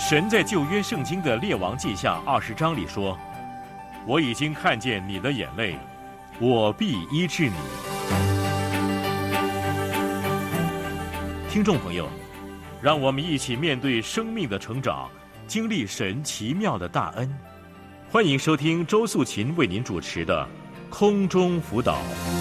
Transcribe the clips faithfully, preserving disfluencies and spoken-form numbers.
神在旧约圣经的列王记下二十章里说，我已经看见你的眼泪，我必医治你。听众朋友，让我们一起面对生命的成长，经历神奇妙的大恩。欢迎收听周素琴为您主持的空中辅导。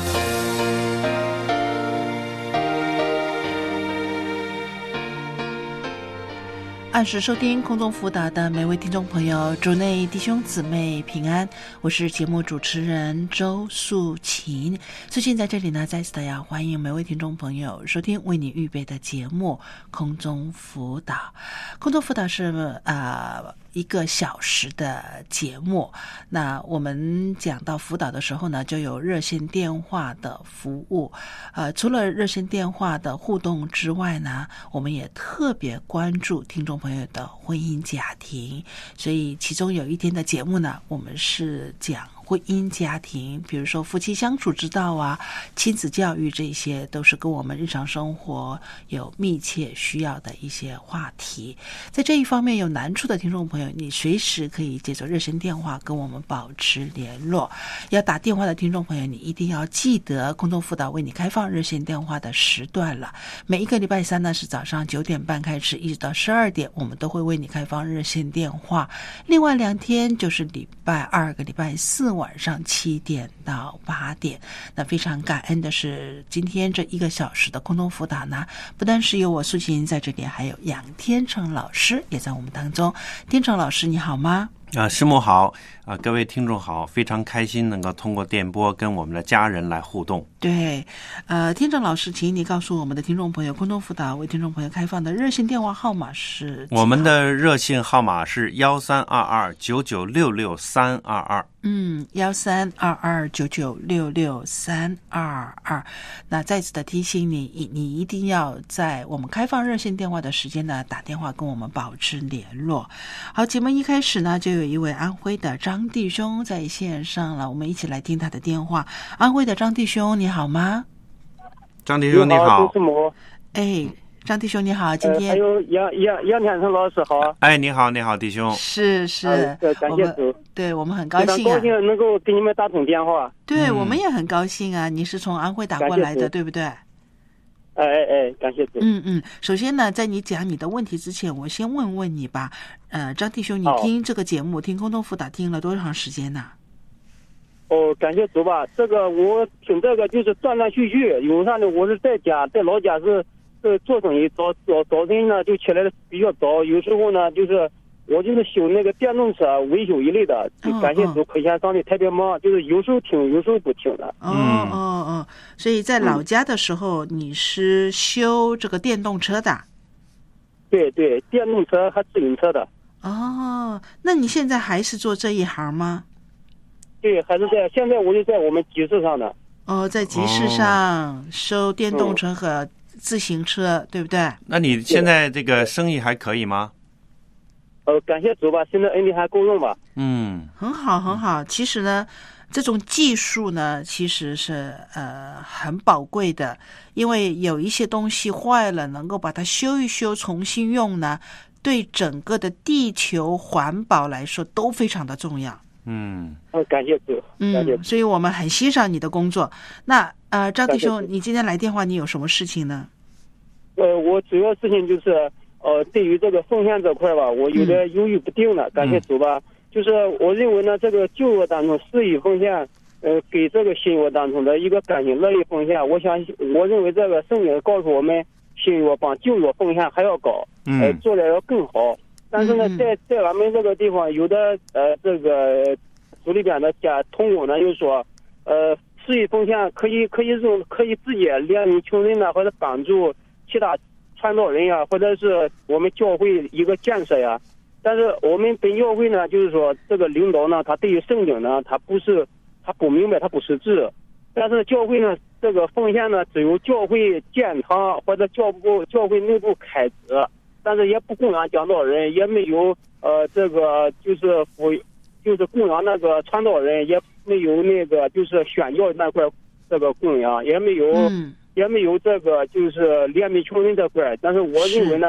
按时收听空中辅导的每位听众朋友，主内弟兄姊妹平安，我是节目主持人周素琴。最近在这里呢，再次的要欢迎每位听众朋友收听为你预备的节目空中辅导。空中辅导是呃一个小时的节目，那我们讲到辅导的时候呢，就有热线电话的服务。呃，除了热线电话的互动之外呢，我们也特别关注听众朋友的婚姻家庭，所以其中有一天的节目呢，我们是讲婚姻家庭，比如说夫妻相处之道啊，亲子教育，这些都是跟我们日常生活有密切需要的一些话题。在这一方面有难处的听众朋友，你随时可以借着热线电话跟我们保持联络。要打电话的听众朋友，你一定要记得空中辅导为你开放热线电话的时段了。每一个礼拜三呢是早上九点半开始，一直到十二点，我们都会为你开放热线电话。另外两天就是礼拜二跟礼拜四晚上七点到八点。那非常感恩的是，今天这一个小时的空中辅导呢，不但是有我素琴在这里，还有杨天成老师也在我们当中。天成老师你好吗？ 啊，师母好啊，各位听众好，非常开心能够通过电波跟我们的家人来互动。 对，呃，天成老师，请你告诉我们的听众朋友，空中辅导为听众朋友开放的热线电话号码是？ 我们的热线号码是幺三二二九九六六三二二。 嗯，幺三二二九九六六三二二。那再次的提醒你，你一定要在我们开放热线电话的时间呢，打电话跟我们保持联络。好，节目一开始呢，就有一位安徽的张弟兄在线上了，我们一起来听他的电话。安徽的张弟兄，你好吗？ 张弟兄你好。 哎。张弟兄你好，今天、 呃、还有杨杨杨天成老师好。 哎，你好，你好，弟兄。 是是， 呃、感谢主， 对我们很高兴、啊， 非常高兴能够给你们打通电话。 对、 嗯、 我们也很高兴啊，你是从安徽打过来的，对不对？哎哎哎，感谢主。 嗯嗯，首先呢，在你讲你的问题之前，我先问问你吧。呃，张弟兄，你听这个节目，听空中辅导听了多长时间呢？ 哦，感谢主吧。这个我听这个就是断断续续，有啥呢？我是在家，在老家是。是做生意，早早早晨呢就起来的比较早，有时候呢就是我就是修那个电动车维修一类的，就感谢主，亏欠上帝特别忙，就是有时候听，有时候不听的。 哦哦哦，所以在老家的时候，你是修这个电动车的？ 对对，电动车和自行车的。 哦，那你现在还是做这一行吗？ 对，还是在现在我就在我们集市上的。 哦，在集市上收电动车和自行车、嗯、对不对？ 那你现在这个生意还可以吗？ 呃，感谢主吧，现在恩典还够用吧。 嗯， 很好很好。其实呢，这种技术呢，其实是呃很宝贵的，因为有一些东西坏了，能够把它修一修，重新用呢，对整个的地球环保来说都非常的重要。 嗯， 呃，感谢主，感谢主。 嗯，所以我们很欣赏你的工作。那呃，张弟兄，你今天来电话，你有什么事情呢？ 呃，我主要事情就是呃，对于这个奉献这块吧，我有点犹豫不定的。嗯、感谢主吧，就是我认为呢，这个旧约当中施予奉献，呃，给这个新约当中的一个甘心乐意奉献，我想我认为这个圣经告诉我们，新约比旧约奉献还要高，呃，做的要更好。但是呢，在在俺们这个地方，有的呃，这个组里边的家同工呢，又说，呃，施予奉献可以可以用可以直接怜悯穷人呢，或者帮助其他传道人呀，或者是我们教会一个建设呀。但是我们本教会呢，就是说这个领导呢，他对于圣经呢，他不是他不明白，他不识字。但是教会呢，这个奉献呢，只有教会建堂或者教部教会内部开支。但是也不供养讲道人，也没有呃这个就是辅就是供养那个传道人，也没有那个就是宣教那块这个供养，也没有、嗯、也没有这个就是怜悯穷人这块。但是我认为呢，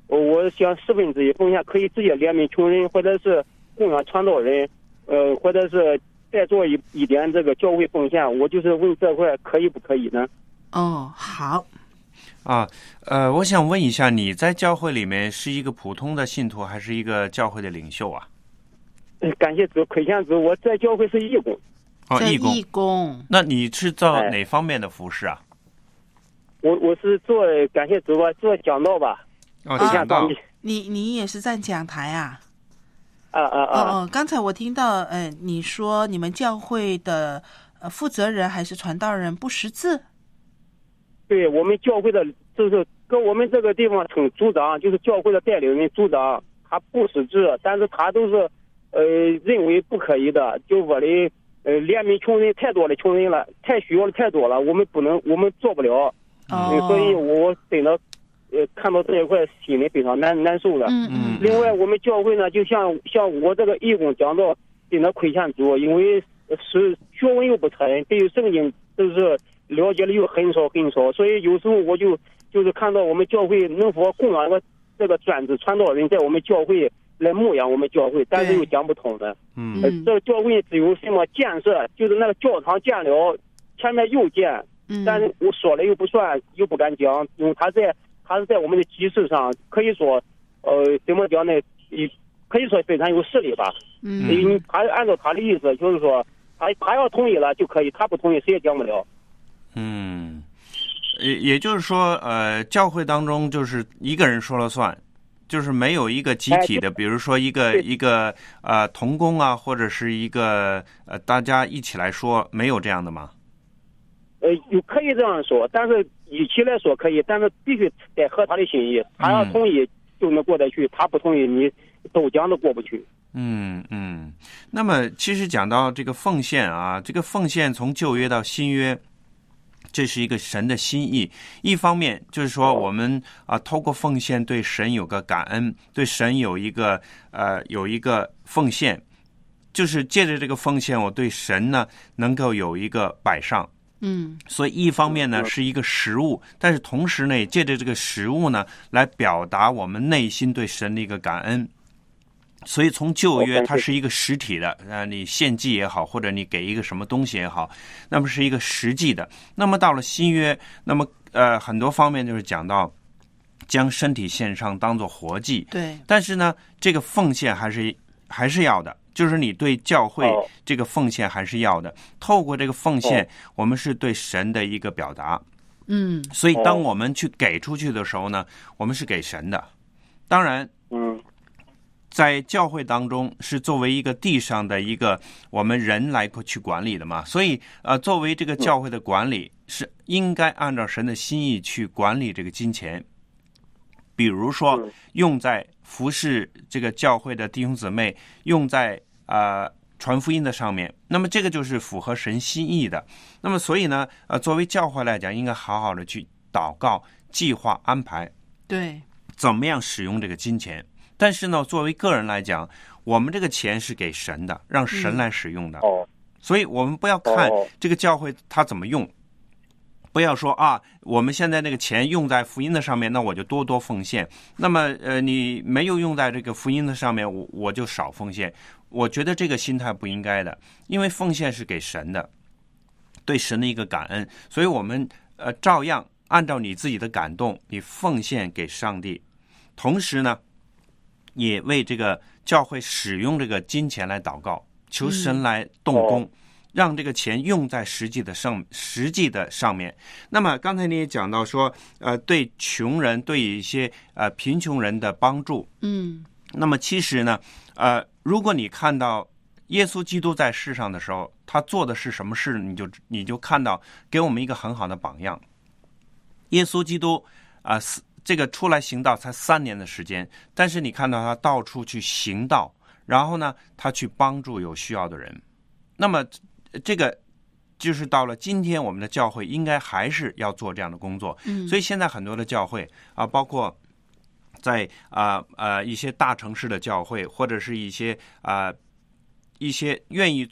我想四分之一奉献可以直接怜悯穷人，或者是供养传道人，呃，或者是再做一一点这个教会奉献。我就是问这块可以不可以呢？ 哦，好。 啊，呃，我想问一下，你在教会里面是一个普通的信徒，还是一个教会的领袖啊？ 感谢主，亏欠主，我在教会是义工。 哦，义工。 义工。 那你是做哪方面的服事啊？ 我我是做感谢主吧，做讲道吧。 哦，讲道。 你你也是站讲台啊？ 啊啊啊！ 哦哦，刚才我听到，呃，你说你们教会的呃负责人还是传道人不识字？ 对，我们教会的就是跟我们这个地方称组长，就是教会的带领人组长，他不识字，但是他都是呃认为不可以的，就我的呃怜悯穷人太多的穷人了，太需要的太多了，我们不能，我们做不了。 哦、 嗯，所以我真的呃看到这一块心里非常难难受了。 嗯嗯。 另外，我们教会呢，就像像我这个义工讲道，真的亏欠主，因为是学问又不深，对于圣经都是了解的又很少很少，所以有时候我就就是看到我们教会能否供养个这个专职传道人在我们教会来牧养我们教会，但是又讲不通的。 嗯， 呃，这个教会只有什么建设，就是那个教堂建了，前面又建， 嗯， 但是我说了又不算，又不敢讲，因为他在他是在我们的基础上，可以说，呃，怎么讲呢？可以说非常有势力吧。 嗯， 因为他按照他的意思，就是说他他要同意了就可以，他不同意谁也讲不了。 嗯，也也就是说，呃，教会当中就是一个人说了算，就是没有一个集体的，比如说一个一个呃同工啊，或者是一个呃大家一起来说，没有这样的吗？ 呃，有可以这样说，但是一起来说可以，但是必须得合他的心意，他要同意就能过得去，他不同意你都讲都过不去。 嗯嗯，那么其实讲到这个奉献啊，这个奉献从旧约到新约，这是一个神的心意。一方面就是说我们啊，透过奉献对神有个感恩，对神有一个呃有一个奉献，就是借着这个奉献，我对神呢能够有一个摆上。 嗯， 所以一方面呢是一个食物，但是同时呢也借着这个食物呢来表达我们内心对神的一个感恩。所以从旧约它是一个实体的，呃，你献祭也好，或者你给一个什么东西也好，那么是一个实际的。那么到了新约，那么呃很多方面就是讲到将身体献上当作活祭。 对。 但是呢，这个奉献还是还是要的，就是你对教会这个奉献还是要的。透过这个奉献，我们是对神的一个表达。 嗯。 所以当我们去给出去的时候呢，我们是给神的。当然， 嗯。 在教会当中是作为一个地上的一个我们人来去管理的嘛，所以呃，作为这个教会的管理是应该按照神的心意去管理这个金钱，比如说用在服侍这个教会的弟兄姊妹，用在呃传福音的上面，那么这个就是符合神心意的。那么所以呢，呃，作为教会来讲，应该好好的去祷告、计划、安排， 对， 怎么样使用这个金钱。但是呢，作为个人来讲，我们这个钱是给神的，让神来使用的。 哦、嗯， 所以我们不要看这个教会它怎么用，不要说啊，我们现在那个钱用在福音的上面，那我就多多奉献。那么呃，你没有用在这个福音的上面，我我就少奉献。我觉得这个心态不应该的，因为奉献是给神的，对神的一个感恩。所以我们呃照样按照你自己的感动，你奉献给上帝，同时呢，也为这个教会使用这个金钱来祷告，求神来动工，嗯、让这个钱用在实际的上实际的上面。那么刚才你也讲到说，呃，对穷人，对一些呃贫穷人的帮助， 嗯， 那么其实呢，呃，如果你看到耶稣基督在世上的时候，他做的是什么事，你就你就看到给我们一个很好的榜样。耶稣基督啊、呃，这个出来行道才三年的时间，但是你看到他到处去行道，然后呢，他去帮助有需要的人。那么这个就是到了今天，我们的教会应该还是要做这样的工作。 嗯， 所以现在很多的教会啊，包括在啊呃, 呃一些大城市的教会，或者是一些啊、呃、一些愿意做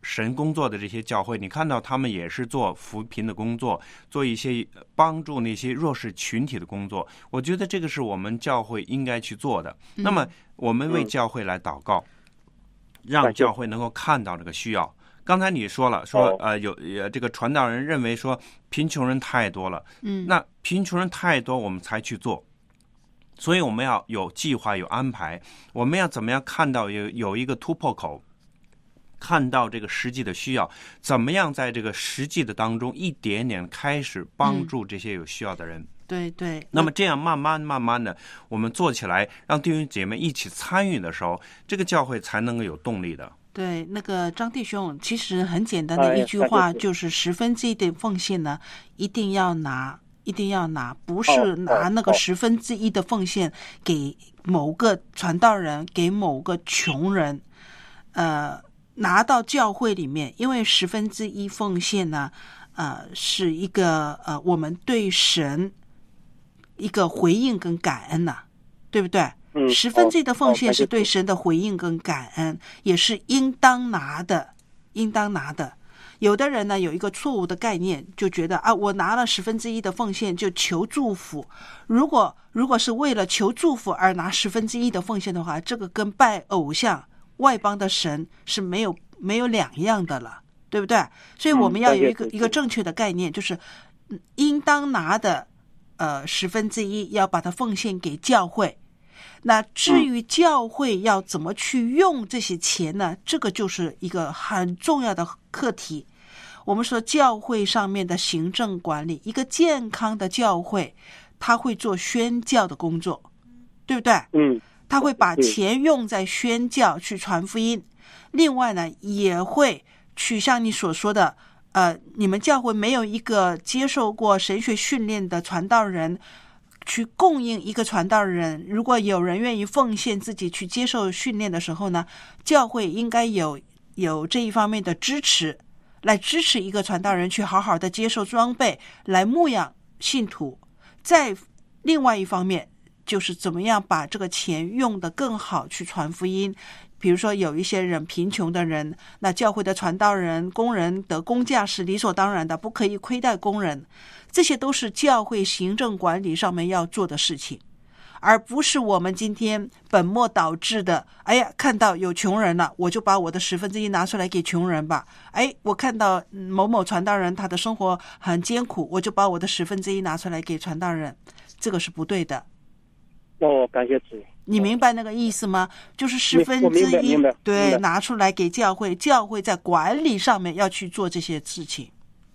神工作的这些教会，你看到他们也是做扶贫的工作，做一些帮助那些弱势群体的工作。我觉得这个是我们教会应该去做的。 嗯、 那么我们为教会来祷告，嗯、让教会能够看到这个需要。刚才你说了，说呃有呃这个传道人认为说贫穷人太多了， 嗯， 那贫穷人太多，我们才去做。所以我们要有计划有安排，我们要怎么样看到有有一个突破口，看到这个实际的需要，怎么样在这个实际的当中一点点开始帮助这些有需要的人。 嗯、对对。 那么这样慢慢慢慢的我们做起来，让弟兄姐妹一起参与的时候，这个教会才能够有动力的。 对，那个张弟兄，其实很简单的一句话，就是十分之一的奉献呢，一定要拿。一定要拿，不是拿那个十分之一的奉献给某个传道人，给某个穷人，呃，拿到教会里面，因为十分之一奉献呢，呃，是一个呃，我们对神一个回应跟感恩呐、啊，对不对？ 嗯， 十分之一的奉献是对神的回应跟感恩，也是应当拿的，应当拿的。有的人呢有一个错误的概念，就觉得啊，我拿了十分之一的奉献就求祝福。如果如果是为了求祝福而拿十分之一的奉献的话，这个跟拜偶像、外邦的神是没有没有两样的了，对不对？所以我们要有一个、嗯、一个正确的概念，就是应当拿的呃十分之一要把它奉献给教会。那至于教会要怎么去用这些钱呢？这个就是一个很重要的课题。我们说教会上面的行政管理，一个健康的教会，他会做宣教的工作，对不对？ 嗯， 他会把钱用在宣教去传福音。另外呢，也会去像你所说的，呃，你们教会没有一个接受过神学训练的传道人去供应一个传道人。如果有人愿意奉献自己去接受训练的时候呢，教会应该有有这一方面的支持，来支持一个传道人去好好的接受装备，来牧养信徒。再另外一方面，就是怎么样把这个钱用得更好去传福音。比如说有一些人贫穷的人，那教会的传道人、工人得工价是理所当然的，不可以亏待工人。这些都是教会行政管理上面要做的事情，而不是我们今天本末倒置的，哎呀，看到有穷人了，我就把我的十分之一拿出来给穷人吧。哎，我看到某某传道人他的生活很艰苦，我就把我的十分之一拿出来给传道人，这个是不对的。 哦，感谢主。 你明白那个意思吗？就是十分之一，对，拿出来给教会，教会在管理上面要去做这些事情。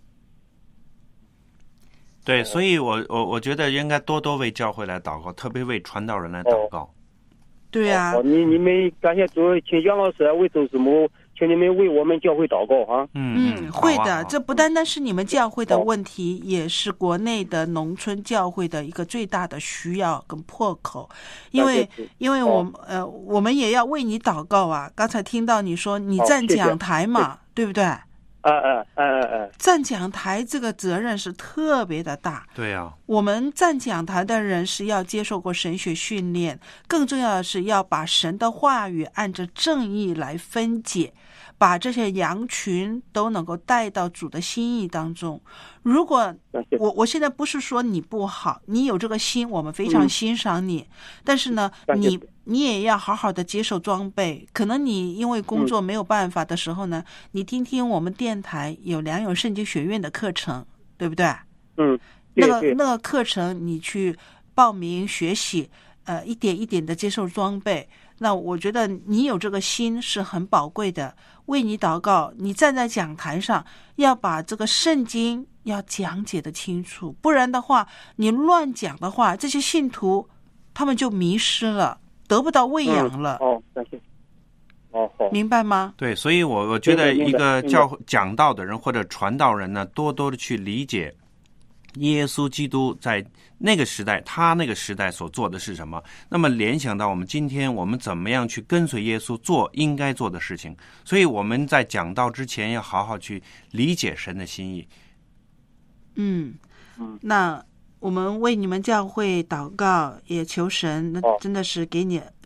对，所以我我我觉得应该多多为教会来祷告，特别为传道人来祷告。 哦、 对啊， 哦、你你们感谢主，请杨老师为周师母，请你们为我们教会祷告啊。 嗯嗯，会的、啊，这不单单是你们教会的问题，也是国内的农村教会的一个最大的需要跟破口。因为因为我们、哦、呃我们也要为你祷告啊。刚才听到你说你站讲台嘛，哦、对不对？ 啊啊啊啊啊！ 站讲台这个责任是特别的大。 对呀、啊， 我们站讲台的人是要接受过神学训练，更重要的是要把神的话语按着正义来分解，把这些羊群都能够带到主的心意当中。如果我我现在不是说你不好，你有这个心，我们非常欣赏你，嗯、但是呢，你你也要好好的接受装备。可能你因为工作没有办法的时候呢，嗯、你听听我们电台有良友圣经学院的课程，对不对？ 嗯， 那个那个课程你去报名学习，呃，一点一点的接受装备。那我觉得你有这个心是很宝贵的，为你祷告。你站在讲台上，要把这个圣经要讲解的清楚，不然的话，你乱讲的话，这些信徒他们就迷失了，得不到喂养了。 嗯、哦，感谢。哦，好， 明白吗？ 对，所以我我觉得一个教讲道的人或者传道人呢，多多的去理解耶稣基督在那个时代，他那个时代所做的是什么，那么联想到我们今天我们怎么样去跟随耶稣做应该做的事情。所以我们在讲道之前要好好去理解神的心意。 嗯，那我们为你们教会祷告，也求神，那真的是给你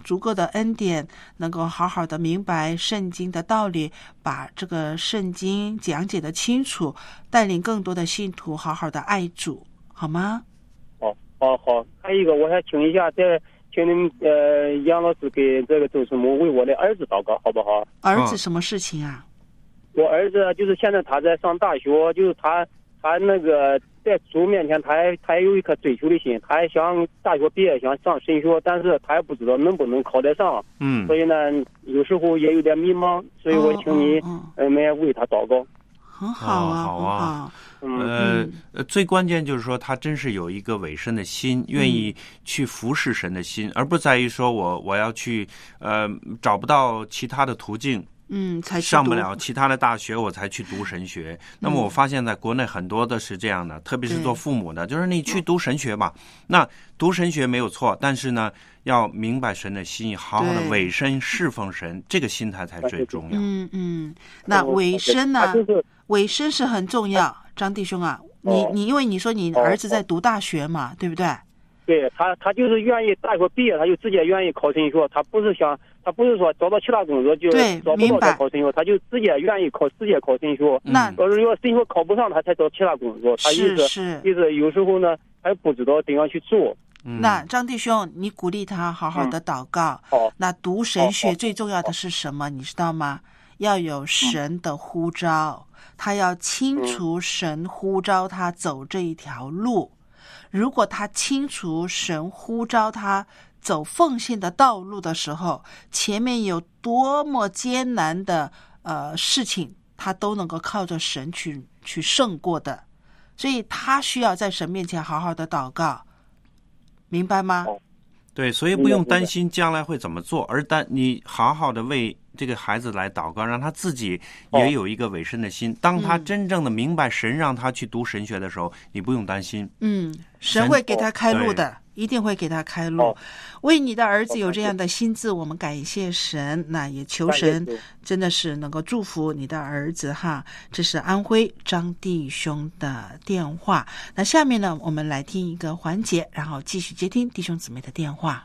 足够的恩典，能够好好的明白圣经的道理，把这个圣经讲解的清楚，带领更多的信徒好好的爱主，好吗？ 哦哦好，还有一个我想请一下，这请您呃杨老师给这个周师母为我的儿子祷告，好不好？ 儿子什么事情啊？ 我儿子就是现在他在上大学，就是他他那个在主面前，他还他还有一颗追求的心，他还想大学毕业想上神学，但是他也不知道能不能考得上， 嗯， 所以呢有时候也有点迷茫，所以我请你呃们也为他祷告。 很好啊， 好啊， 好呃呃，最关键就是说，他真是有一个委身的心，愿意去服侍神的心，而不在于说我我要去呃找不到其他的途径。 嗯，才上不了其他的大学，我才去读神学。那么我发现在国内很多的是这样的，特别是做父母的，就是你去读神学吧。那读神学没有错，但是呢，要明白神的心意，好好的委身侍奉神，这个心态才最重要。 嗯嗯，那委身呢？委身是很重要。张弟兄啊，你你因为你说你儿子在读大学嘛，对不对？ 对他，他就是愿意大学毕业，他就直接愿意考神学，他不是想，他不是说找到其他工作就找不到再考神学，他就直接愿意考，直接考神学。 那要是要神学考不上，他才找其他工作。他意思是意思有时候呢还不知道怎样去做。 那张弟兄，你鼓励他好好的祷告。 好、嗯， 那读神学最重要的是什么？你知道吗？要有神的呼召，他要清楚神呼召他走这一条路。如果他清楚神呼召他走奉献的道路的时候，前面有多么艰难的呃事情，他都能够靠着神去去胜过的。所以他需要在神面前好好的祷告，明白吗？ 对，所以不用担心将来会怎么做，而但你好好的为这个孩子来祷告，让他自己也有一个委身的心。当他真正的明白神让他去读神学的时候，你不用担心。 嗯，神会给他开路的，一定会给他开路。为你的儿子有这样的心志，我们感谢神，那也求神真的是能够祝福你的儿子哈。这是安徽张弟兄的电话。那下面呢，我们来听一个环节，然后继续接听弟兄姊妹的电话。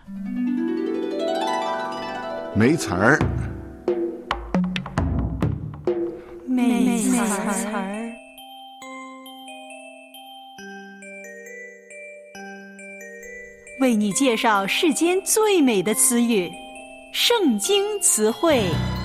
没词儿， 没词儿。为你介绍世间最美的词语，圣经词汇。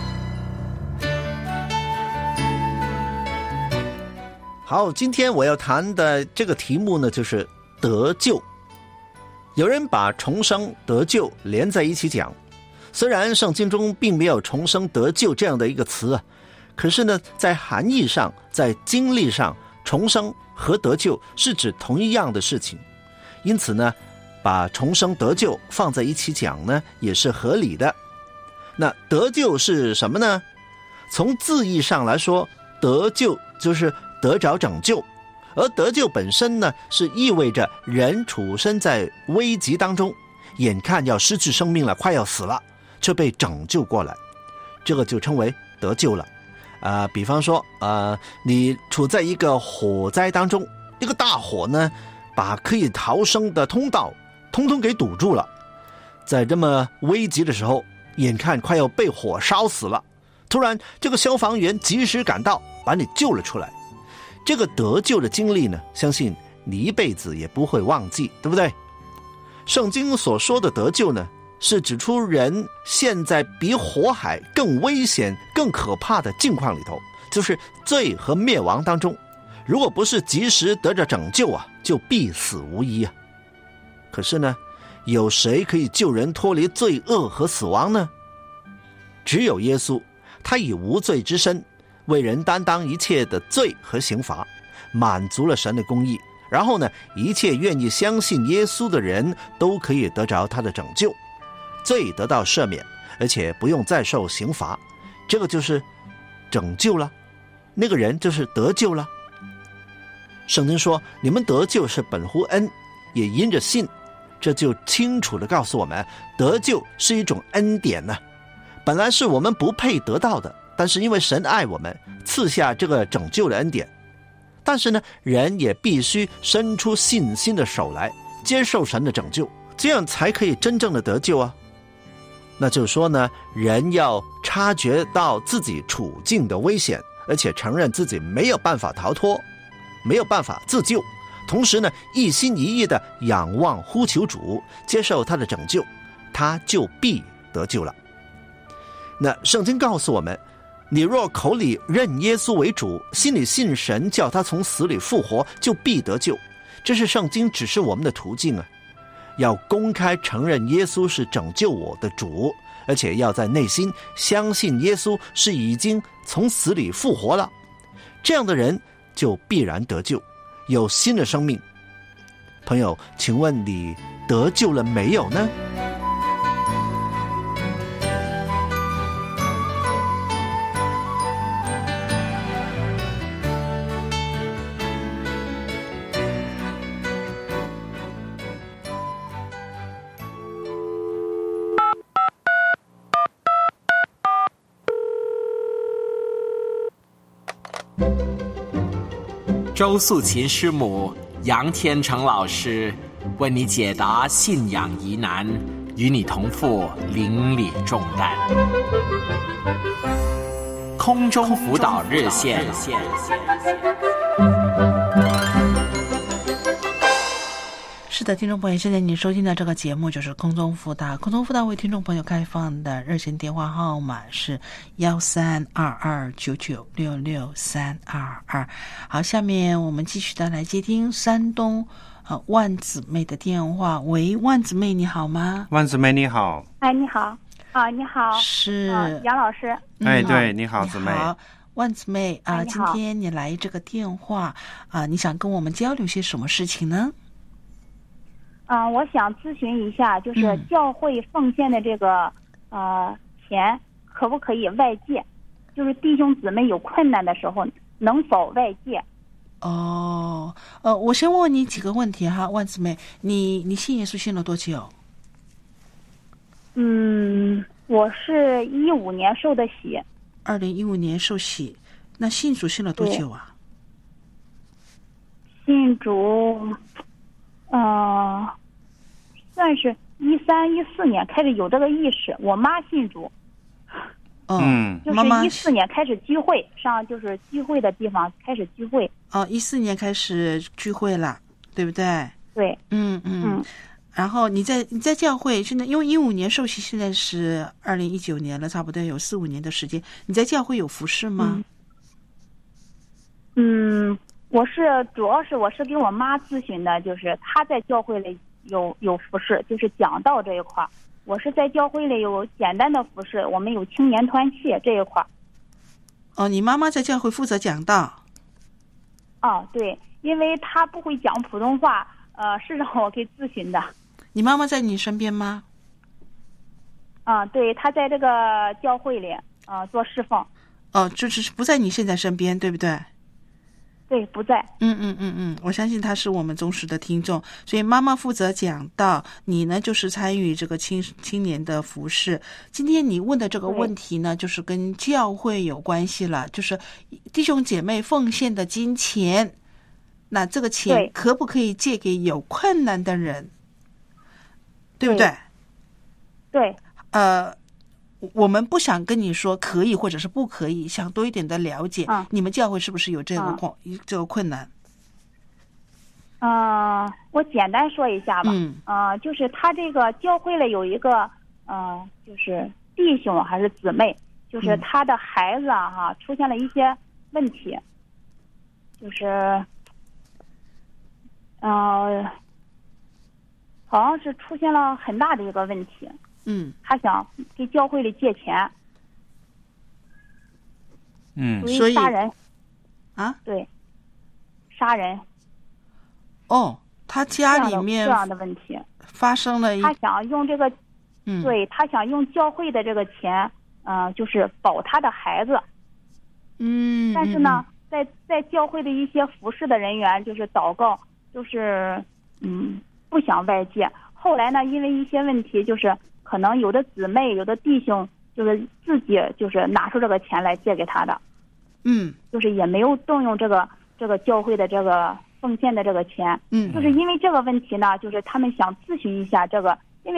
好，今天我要谈的这个题目呢，就是得救。有人把重生、得救连在一起讲，虽然圣经中并没有重生得救这样的一个词啊，可是呢，在含义上，在经历上，重生和得救是指同一样的事情，因此呢，把重生得救放在一起讲呢，也是合理的。那得救是什么呢？从字义上来说，得救就是得着拯救，而得救本身呢，是意味着人处身在危急当中，眼看要失去生命了，快要死了，却被拯救过来，这个就称为得救了。啊、呃，比方说，呃，你处在一个火灾当中，一个大火呢，把可以逃生的通道通通给堵住了，在这么危急的时候，眼看快要被火烧死了，突然这个消防员及时赶到，把你救了出来。这个得救的经历呢，相信你一辈子也不会忘记，对不对？圣经所说的得救呢，是指出人现在比火海更危险、更可怕的境况里头，就是罪和灭亡当中，如果不是及时得着拯救啊，就必死无疑啊。可是呢，有谁可以救人脱离罪恶和死亡呢？只有耶稣，他以无罪之身为人担当一切的罪和刑罚，满足了神的公义。然后呢，一切愿意相信耶稣的人都可以得着他的拯救，罪得到赦免，而且不用再受刑罚，这个就是拯救了，那个人就是得救了。圣经说，你们得救是本乎恩，也因着信，这就清楚地告诉我们，得救是一种恩典呢、啊。本来是我们不配得到的，但是因为神爱我们，赐下这个拯救的恩典。但是呢，人也必须伸出信心的手来，接受神的拯救，这样才可以真正的得救啊。 那就是说呢，人要察觉到自己处境的危险，而且承认自己没有办法逃脱，没有办法自救，同时呢，一心一意的仰望呼求主，接受他的拯救，他就必得救了。那圣经告诉我们，你若口里认耶稣为主，心里信神叫他从死里复活，就必得救。这是圣经指示我们的途径啊，要公开承认耶稣是拯救我的主，而且要在内心相信耶稣是已经从死里复活了，这样的人就必然得救，有新的生命。朋友，请问你得救了没有呢？ 周素琴师母、杨天成老师为你解答信仰疑难，与你同负邻里重担。空中辅导热线。 是的，听众朋友，现在你收听的这个节目就是空中辅导。空中辅导为听众朋友开放的热线电话号码是幺三二二九九六六三二二。好，下面我们继续的来接听山东呃万姊妹的电话。喂，万姊妹你好吗？ 万姊妹你好。 哎，你好啊，你好， 是、 呃、杨老师。 哎， 嗯、 对，你好，姊妹。 好，万姊妹啊、 哎， 今天你来这个电话啊、你想跟我们交流些什么事情呢？ 嗯、呃，我想咨询一下，就是教会奉献的这个、嗯、呃钱可不可以外借？就是弟兄姊妹有困难的时候能否外借？ 哦，呃，我先问你几个问题哈，万姊妹，你你信耶稣信了多久？ 嗯，我是一五年受的洗。 二零一五年受洗，那信主信了多久啊？ 信主，呃，算是一三一四年开始有这个意识。我妈信主， 嗯， 就是一四年开始聚会，上就是聚会的地方开始聚会。 哦，一四年开始聚会了，对不对？ 对， 嗯嗯。嗯，然后你在你在教会现在，因为一五年受洗，现在是二零一九年了，差不多有四五年的时间。你在教会有服事吗？ 嗯，我是主要是我是给我妈咨询的，就是她在教会里有有服事，就是讲道这一块。我是在教会里有简单的服事，我们有青年团契这一块。 哦，你妈妈在教会负责讲道。 哦，对，因为她不会讲普通话，呃，是让我给咨询的。 你妈妈在你身边吗？ 啊，对，她在这个教会里，呃，做侍奉。 哦，就是不在你现在身边，对不对？ 对，不在。 嗯嗯嗯嗯，我相信他是我们忠实的听众，所以妈妈负责讲道，你呢就是参与这个青青年的服事。今天你问的这个问题呢，就是跟教会有关系了，就是弟兄姐妹奉献的金钱，那这个钱可不可以借给有困难的人，对不对？ 对。 呃。我们不想跟你说可以或者是不可以，想多一点的了解、嗯、你们教会是不是有这个困、嗯、这个困难？ 嗯、呃，我简单说一下吧。嗯，呃，就是他这个教会里有一个，嗯、呃，就是弟兄还是姊妹，就是他的孩子啊哈、嗯、出现了一些问题，就是，呃，好像是出现了很大的一个问题。 嗯， 他想给教会里借钱， 嗯， 属于杀人啊？ 对，杀人。 哦，他家里面这样的问题发生了一， 他想用这个， 嗯， 对他想用教会的这个钱，嗯、呃，就是保他的孩子。 嗯， 但是呢，嗯、在在教会的一些服侍的人员就是祷告，就是嗯不想外借。后来呢，因为一些问题，就是可能有的姊妹、有的弟兄，就是自己就是拿出这个钱来借给他的， 嗯， 就是也没有动用这个这个教会的这个奉献的这个钱， 嗯， 就是因为这个问题呢，就是他们想咨询一下这个，因为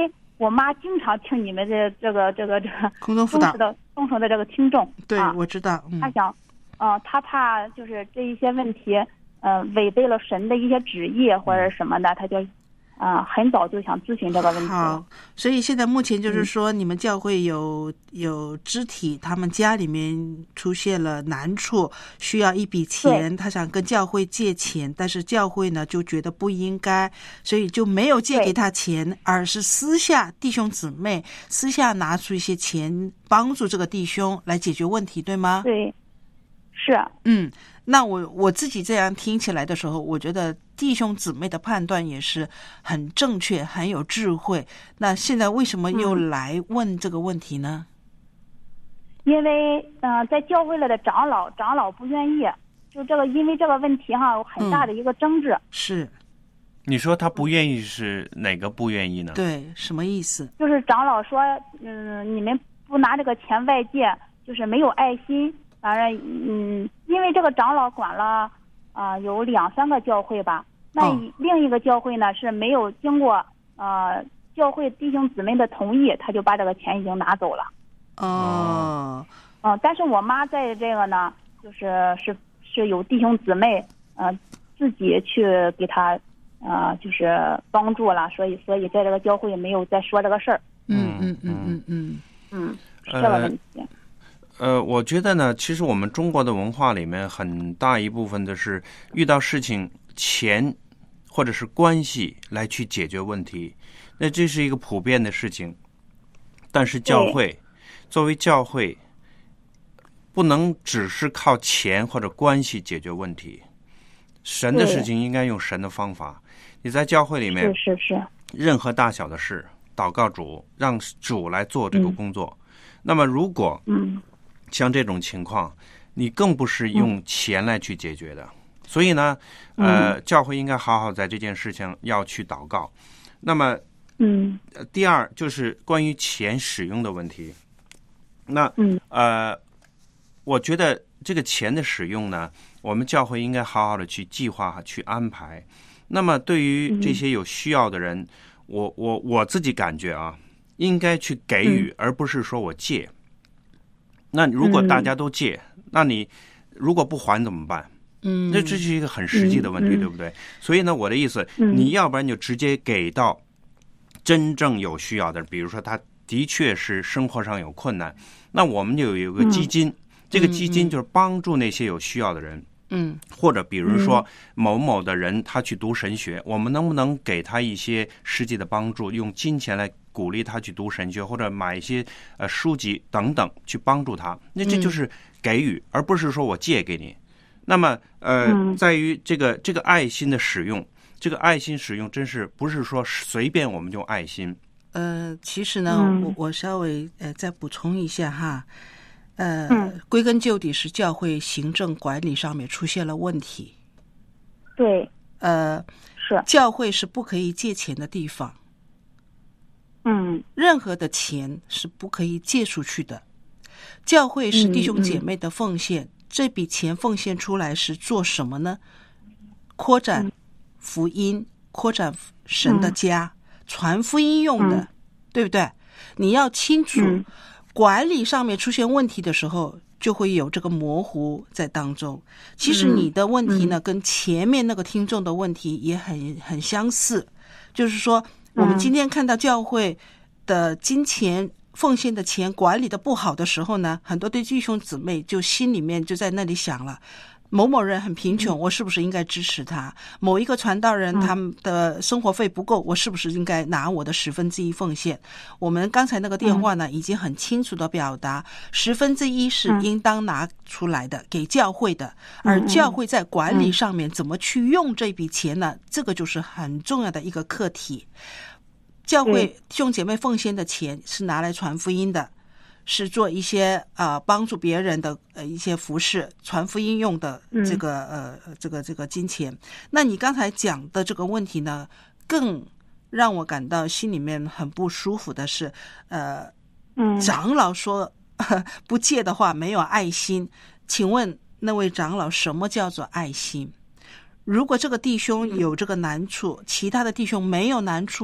我妈经常听你们的这个这个这个空中辅导的忠诚的这个听众。 对， 啊、 我知道。嗯、 她想，呃，她怕就是这一些问题，呃，违背了神的一些旨意或者什么的，她就。啊、呃，很早就想咨询这个问题。 好，所以现在目前就是说，你们教会有、嗯、有肢体，他们家里面出现了难处，需要一笔钱，他想跟教会借钱，但是教会呢就觉得不应该，所以就没有借给他钱，而是私下弟兄姊妹私下拿出一些钱帮助这个弟兄来解决问题，对吗？ 对，是。 嗯。那我我自己这样听起来的时候，我觉得弟兄姊妹的判断也是很正确，很有智慧。那现在为什么又来问这个问题呢？ 嗯、因为呃，在教会里的长老，长老不愿意，就这个因为这个问题哈有很大的一个争执。嗯、 是， 你说他不愿意是哪个不愿意呢？ 对，什么意思？ 就是长老说，嗯，你们不拿这个钱外借，就是没有爱心。反正嗯，因为这个长老管了啊、呃、有两三个教会吧，那、哦、另一个教会呢是没有经过呃教会弟兄姊妹的同意，他就把这个钱已经拿走了。 哦， 嗯、呃，但是我妈在这个呢，就是是是有弟兄姊妹呃自己去给他呃就是帮助了，所以所以在这个教会没有再说这个事儿。 嗯嗯嗯嗯嗯嗯，是这个问题。 呃呃，我觉得呢，其实我们中国的文化里面很大一部分的是遇到事情，钱或者是关系来去解决问题，那这是一个普遍的事情。但是教会作为教会，不能只是靠钱或者关系解决问题。神的事情应该用神的方法。你在教会里面， 是是是， 任何大小的事，祷告主，让主来做这个工作。嗯、那么如果嗯。像这种情况，你更不是用钱来去解决的。嗯、所以呢，呃，教会应该好好在这件事情要去祷告。那么， 嗯， 第二就是关于钱使用的问题。那， 嗯， 呃，我觉得这个钱的使用呢，我们教会应该好好的去计划、去安排。那么，对于这些有需要的人，嗯、我我我自己感觉啊，应该去给予，嗯、而不是说我借。那如果大家都借，嗯、那你如果不还怎么办？ 嗯， 那这是一个很实际的问题， 嗯、 对不对？所以呢，我的意思， 嗯、 你要不然就直接给到真正有需要的，比如说他的确是生活上有困难，那我们就有一个基金，嗯、这个基金就是帮助那些有需要的人。 嗯， 或者比如说某某的人他去读神学，我们能不能给他一些实际的帮助，用金钱来鼓励他去读神学，或者买一些呃书籍等等去帮助他？那这就是给予，嗯、而不是说我借给你。那么呃， 嗯、 在于这个这个爱心的使用，这个爱心使用真是不是说随便我们就爱心。 呃，其实呢， 嗯、 我我稍微呃再补充一下哈。呃， 嗯、 归根究底是教会行政管理上面出现了问题。 对， 呃， 是教会是不可以借钱的地方。 嗯， 任何的钱是不可以借出去的。教会是弟兄姐妹的奉献，嗯嗯、这笔钱奉献出来是做什么呢？扩展福音，嗯、扩展神的家，嗯、传福音用的，嗯、对不对？你要清楚。嗯管理上面出现问题的时候，就会有这个模糊在当中。其实你的问题呢，嗯、跟前面那个听众的问题也很很相似，就是说，我们今天看到教会的金钱奉献的钱管理的不好的时候呢，很多对弟兄姊妹就心里面就在那里想了。某某人很贫穷，我是不是应该支持他？某一个传道人他们的生活费不够，我是不是应该拿我的十分之一奉献？我们刚才那个电话呢，已经很清楚的表达，十分之一是应当拿出来的，给教会的，而教会在管理上面怎么去用这笔钱呢？这个就是很重要的一个课题。教会弟兄姐妹奉献的钱是拿来传福音的。是做一些啊、呃、帮助别人的呃一些服事传福音用的这个、嗯、呃这个这个金钱。那你刚才讲的这个问题呢，更让我感到心里面很不舒服的是，呃， 嗯， 长老说不借的话没有爱心，请问那位长老什么叫做爱心？如果这个弟兄有这个难处，其他的弟兄没有难处吗？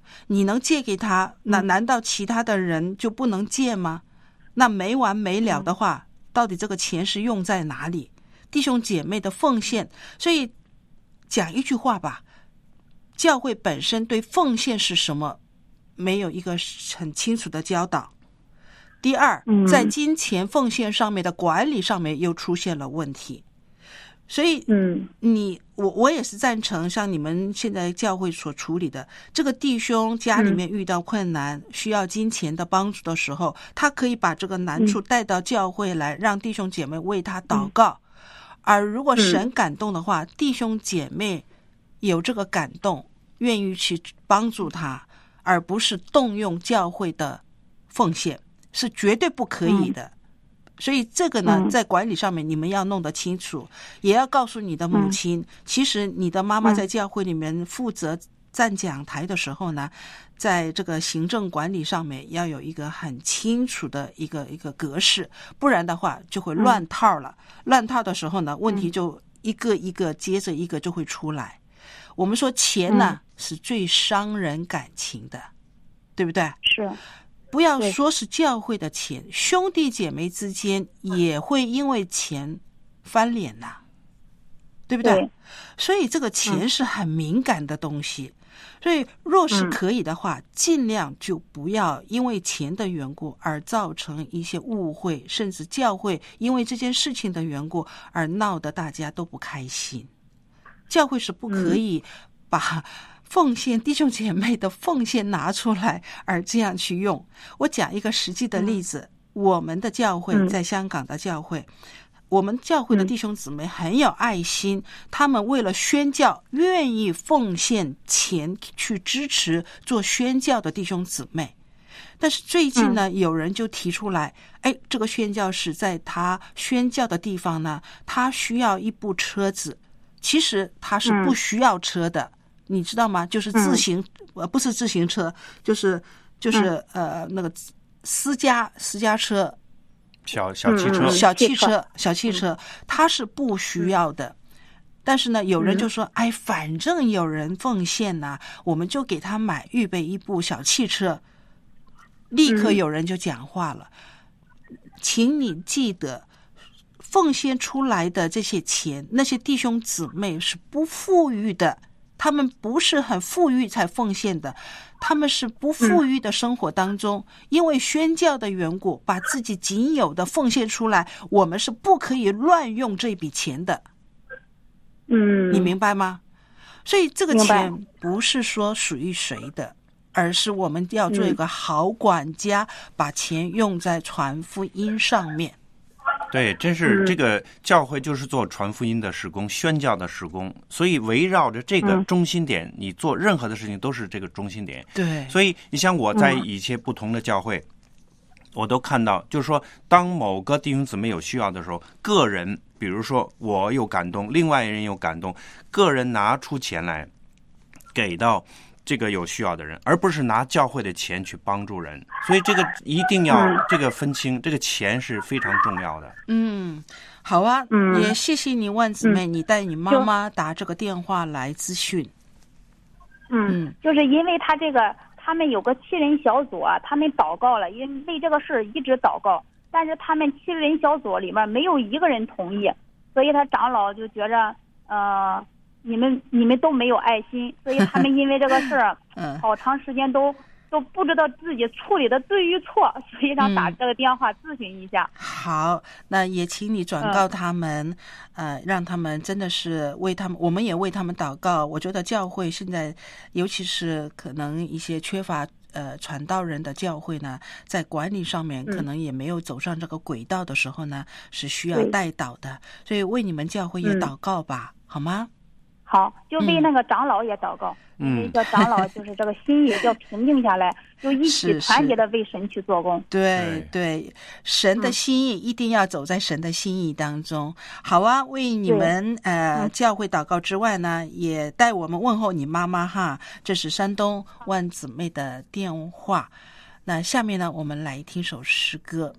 你能借给他，那难道其他的人就不能借吗？那没完没了的话，到底这个钱是用在哪里？弟兄姐妹的奉献，所以讲一句话吧，教会本身对奉献是什么没有一个很清楚的教导。第二，在金钱奉献上面的管理上面又出现了问题。所以嗯，你我我也是赞成像你们现在教会所处理的，这个弟兄家里面遇到困难、嗯、需要金钱的帮助的时候，他可以把这个难处带到教会来、嗯、让弟兄姐妹为他祷告、嗯、而如果神感动的话、嗯、弟兄姐妹有这个感动愿意去帮助他，而不是动用教会的奉献，是绝对不可以的、嗯，所以这个呢、嗯、在管理上面你们要弄得清楚，也要告诉你的母亲、嗯、其实你的妈妈在教会里面负责站讲台的时候呢、嗯、在这个行政管理上面要有一个很清楚的一个一个格式，不然的话就会乱套了、嗯、乱套的时候呢问题就一个一个接着一个就会出来。我们说钱呢、嗯、是最伤人感情的，对不对？是，不要说是教会的钱，兄弟姐妹之间也会因为钱翻脸呐、啊，对不对？对，所以这个钱是很敏感的东西、嗯、所以若是可以的话、嗯、尽量就不要因为钱的缘故而造成一些误会，甚至教会因为这件事情的缘故而闹得大家都不开心。教会是不可以把奉献弟兄姐妹的奉献拿出来而这样去用。我讲一个实际的例子、嗯、我们的教会在香港的教会、嗯、我们教会的弟兄姊妹很有爱心、嗯、他们为了宣教愿意奉献钱去支持做宣教的弟兄姊妹。但是最近呢、嗯、有人就提出来，哎，这个宣教士在他宣教的地方呢，他需要一部车子，其实他是不需要车的、嗯，你知道吗？就是自行、嗯、呃，不是自行车，就是就是、嗯、呃那个私家私家车， 小小汽车， 小汽车，小汽车，它是不需要的。但是呢，有人就说，哎，反正有人奉献呐、啊，我们就给他买预备一部小汽车。立刻有人就讲话了，请你记得。奉献出来的这些钱，那些弟兄姊妹是不富裕的，他们不是很富裕才奉献的，他们是不富裕的生活当中、嗯、因为宣教的缘故把自己仅有的奉献出来，我们是不可以乱用这笔钱的。嗯，你明白吗？所以这个钱不是说属于谁的，而是我们要做一个好管家、嗯、把钱用在传福音上面。 对，真是这个教会就是做传福音的事工、宣教的事工，所以围绕着这个中心点、嗯、你做任何的事情都是这个中心点。 对， 所以你像我在一些不同的教会、嗯、我都看到，就是说当某个弟兄姊妹有需要的时候，个人比如说我有感动，另外人有感动，个人拿出钱来给到这个有需要的人，而不是拿教会的钱去帮助人。所以这个一定要这个分清、嗯、这个钱是非常重要的。 嗯，好啊，嗯，也谢谢你万姊妹、嗯、你带你妈妈打这个电话来咨询。 嗯, 嗯就是因为他这个他们有个七人小组啊，他们祷告了，因为这个事一直祷告，但是他们七人小组里面没有一个人同意，所以他长老就觉着呃你们你们都没有爱心，所以他们因为这个事儿，好长时间都都不知道自己处理的对与错，所以想打这个电话咨询一下。 嗯、好，那也请你转告他们、嗯，呃，让他们真的是为他们，我们也为他们祷告。我觉得教会现在，尤其是可能一些缺乏呃传道人的教会呢，在管理上面可能也没有走上这个轨道的时候呢，嗯、是需要带导的。所以为你们教会也祷告吧，嗯、好吗？ 好，就为那个长老也祷告，因为叫长老就是这个心也要平静下来，就一起团结的为神去做工。 对对，神的心意一定要走在神的心意当中。好啊，为你们呃教会祷告之外呢，也带我们问候你妈妈哈。这是山东万姊妹的电话。那下面呢，我们来听首诗歌。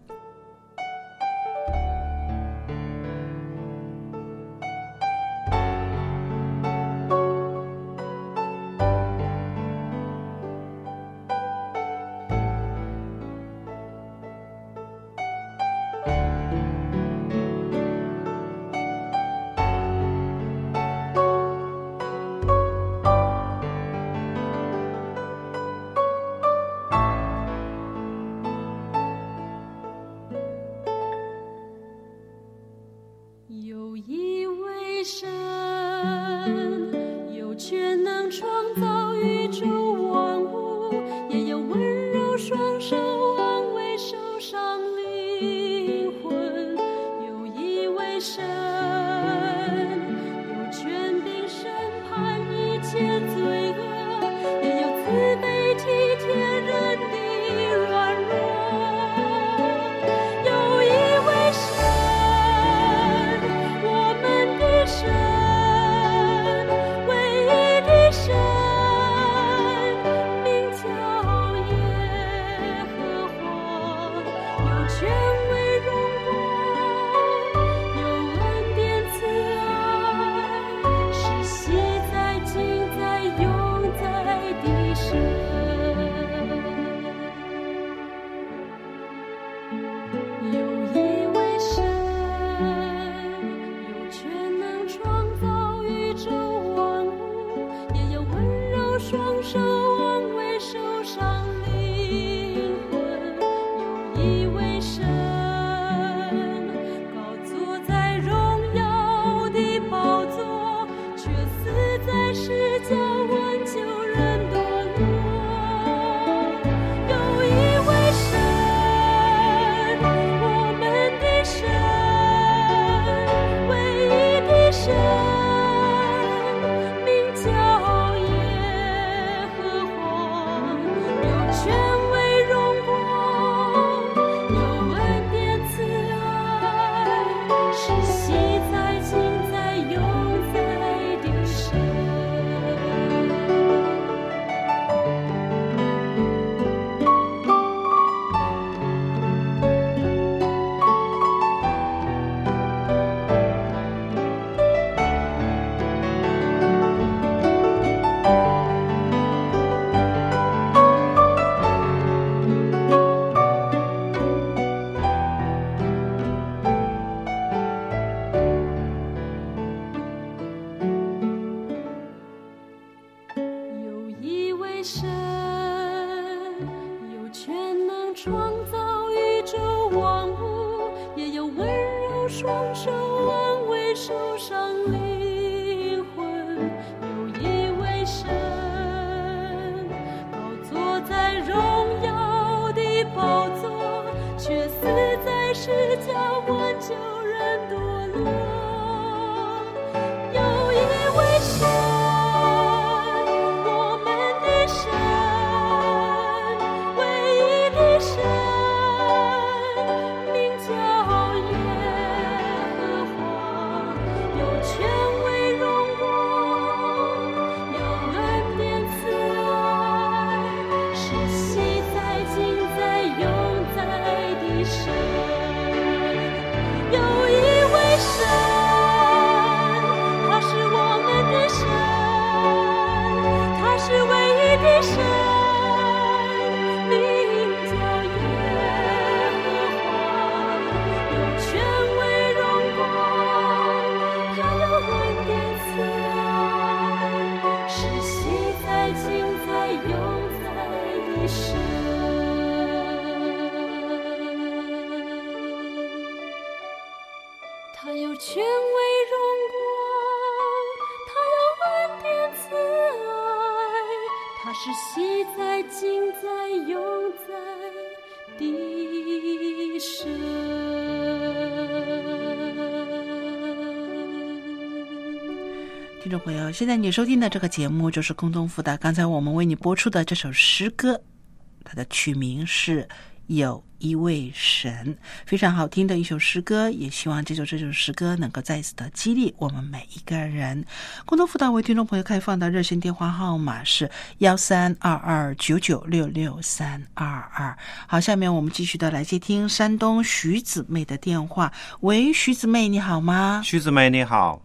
听众朋友，现在你收听的这个节目就是空中辅导。刚才我们为你播出的这首诗歌，它的曲名是《有一位神》，非常好听的一首诗歌。也希望这首这首诗歌能够再一次的激励我们每一个人。空中辅导为听众朋友开放的热线电话号码是幺三二二九九六六三二二。好，下面我们继续的来接听山东徐姊妹的电话。喂，徐姊妹，你好吗？ 徐姊妹，你好。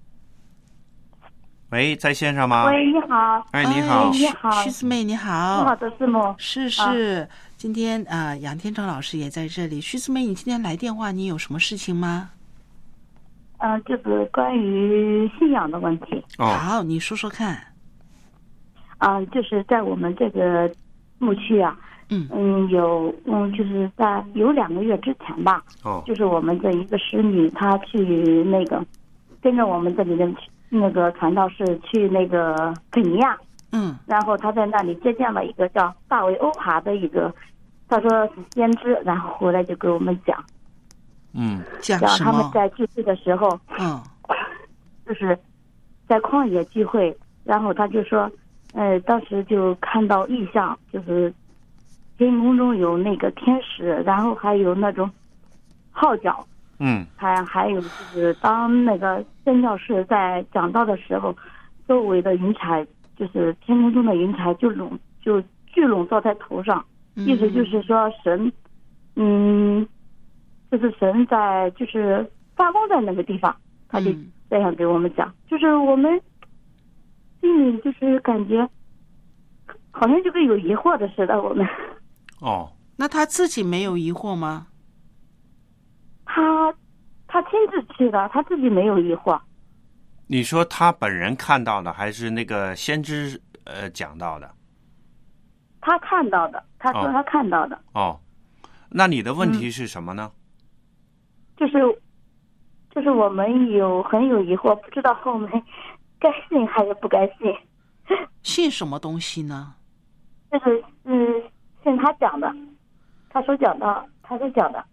喂，在线上吗？ 喂，你好。 哎，你好， 你好， 徐姊妹，你好。 你好，的师母。 是是，啊、今天啊、呃，杨天成老师也在这里。徐姊妹，你今天来电话，你有什么事情吗？ 嗯、呃，就是关于信仰的问题。 哦， 好，你说说看。 啊、呃，就是在我们这个牧区啊， 嗯嗯，有嗯，就是在有两个月之前吧， 哦， 就是我们的一个使女，她去那个跟着我们这里的。那个传道士去那个肯尼亚， 嗯， 然后他在那里接见了一个叫大卫欧帕的一个，他说是先知，然后回来就给我们讲， 嗯， 讲什么？ 他们在聚会的时候， 嗯， 就是在旷野聚会，然后他就说，呃，当时就看到异象，就是天空中有那个天使，然后还有那种号角。 嗯， 还还有就是，当那个宣教士在讲道的时候，周围的云彩，就是天空中的云彩就笼就聚拢到他头上， 嗯、 意思就是说神嗯，就是神在就是发光在那个地方，他就这样给我们讲，嗯、就是我们心里就是感觉好像就跟有疑惑的似的，我们。 哦， 那他自己没有疑惑吗？ 他他亲自去的，他自己没有疑惑。 你说他本人看到的，还是那个先知呃讲到的？ 他看到的，他说他看到的。 哦，哦那你的问题是什么呢？ 嗯、就是就是我们有很有疑惑，不知道后面该信还是不该信。 信什么东西呢？ 就是嗯，信他讲的，他所讲的，他所讲的。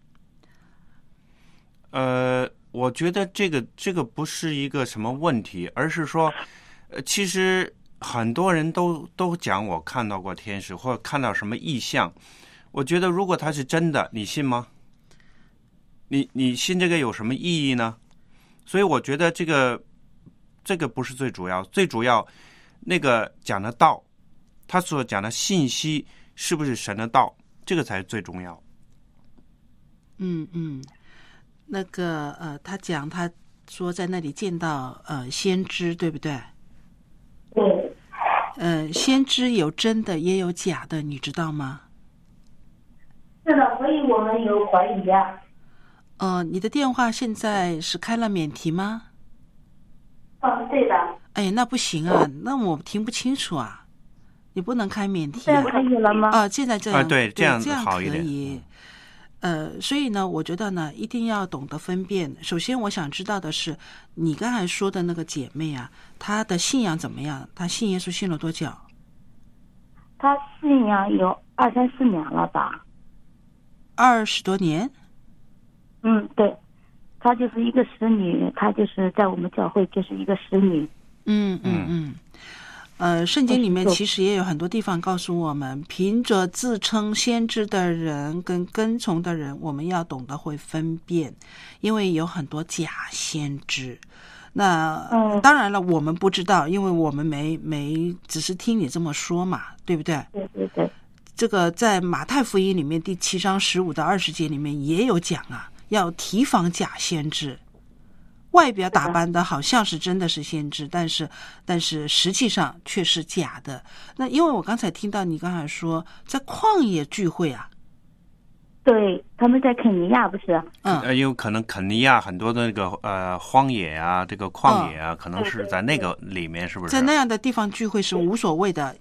呃，我觉得这个这个不是一个什么问题，而是说，呃，其实很多人都都讲我看到过天使，或者看到什么异象。我觉得如果它是真的，你信吗？你你信这个有什么意义呢？所以我觉得这个这个不是最主要，最主要那个讲的道，他所讲的信息是不是神的道，这个才是最重要。 嗯嗯。那个呃，他讲他说在那里见到呃先知，对不对？ 对。 呃，先知有真的也有假的，你知道吗？ 是的，所以我们有怀疑啊。 呃，你的电话现在是开了免提吗？ 嗯，对的。 哎，那不行啊，那我听不清楚啊，你不能开免提啊。 现在可以了吗？ 啊，现在这样， 啊、对，这样这样好一点。 可以。呃，所以呢，我觉得呢，一定要懂得分辨。首先，我想知道的是，你刚才说的那个姐妹啊，她的信仰怎么样？她信耶稣信了多久？ 她信仰有二三四年了吧？ 二十多年？ 嗯，对，她就是一个使女，她就是在我们教会就是一个使女。 嗯嗯嗯。呃，圣经里面其实也有很多地方告诉我们，凭着自称先知的人跟跟从的人，我们要懂得会分辨，因为有很多假先知。那、嗯、当然了，我们不知道，因为我们没没只是听你这么说嘛，对不对？ 对对对。 这个在马太福音里面第七章十五到二十节里面也有讲啊，要提防假先知。外表打扮的好像是真的是先知，但是但是实际上却是假的。那因为我刚才听到你刚才说在旷野聚会啊， 对，他们在肯尼亚不是？ 嗯， 呃，有可能肯尼亚很多的那个呃荒野啊，这个旷野啊，嗯、可能是在那个里面，是不是？ 在那样的地方聚会是无所谓的。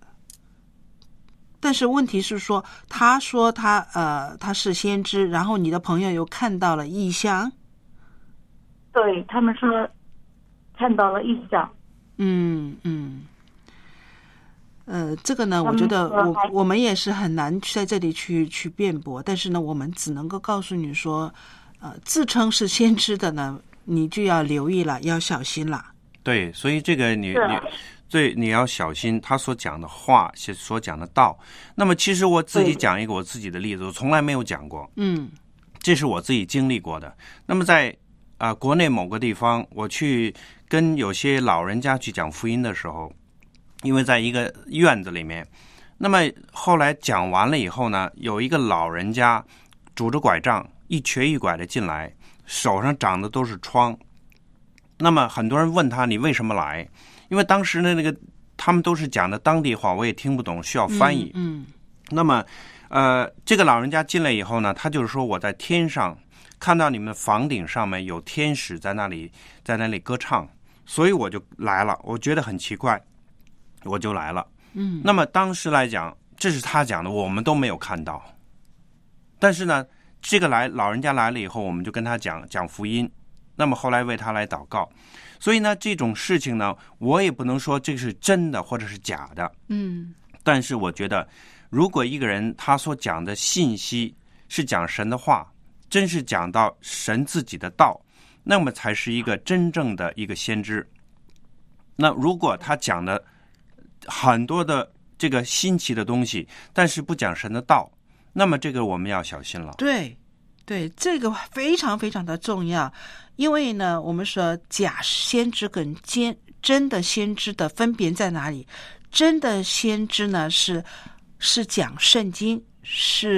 但是问题是说，他说他呃他是先知，然后你的朋友又看到了异象。 对，他们说看到了异象。 嗯嗯，呃，这个呢，我觉得我我们也是很难在这里去去辩驳，但是呢，我们只能够告诉你说，呃，自称是先知的呢，你就要留意了，要小心了。 对，所以这个你你最你要小心他所讲的话，所讲的道。那么，其实我自己讲一个我自己的例子，我从来没有讲过。 嗯， 这是我自己经历过的。那么在啊、呃，国内某个地方，我去跟有些老人家去讲福音的时候，因为在一个院子里面，那么后来讲完了以后呢，有一个老人家拄着拐杖，一瘸一拐的进来，手上长的都是疮。那么很多人问他你为什么来？因为当时的那个他们都是讲的当地话，我也听不懂，需要翻译。 嗯，嗯那么呃，这个老人家进来以后呢，他就是说我在天上看到你们房顶上面有天使在那里在那里歌唱，所以我就来了。我觉得很奇怪，我就来了。 嗯， 那么当时来讲，这是他讲的，我们都没有看到。但是呢，这个来老人家来了以后，我们就跟他讲讲福音。那么后来为他来祷告。所以呢，这种事情呢，我也不能说这是真的或者是假的。 嗯， 但是我觉得，如果一个人他所讲的信息是讲神的话，真是讲到神自己的道，那么才是一个真正的一个先知。那如果他讲的很多的这个新奇的东西，但是不讲神的道，那么这个我们要小心了。 对对，这个非常非常的重要。因为呢，我们说假先知跟真真的先知的分别在哪里？真的先知呢是是讲圣经，是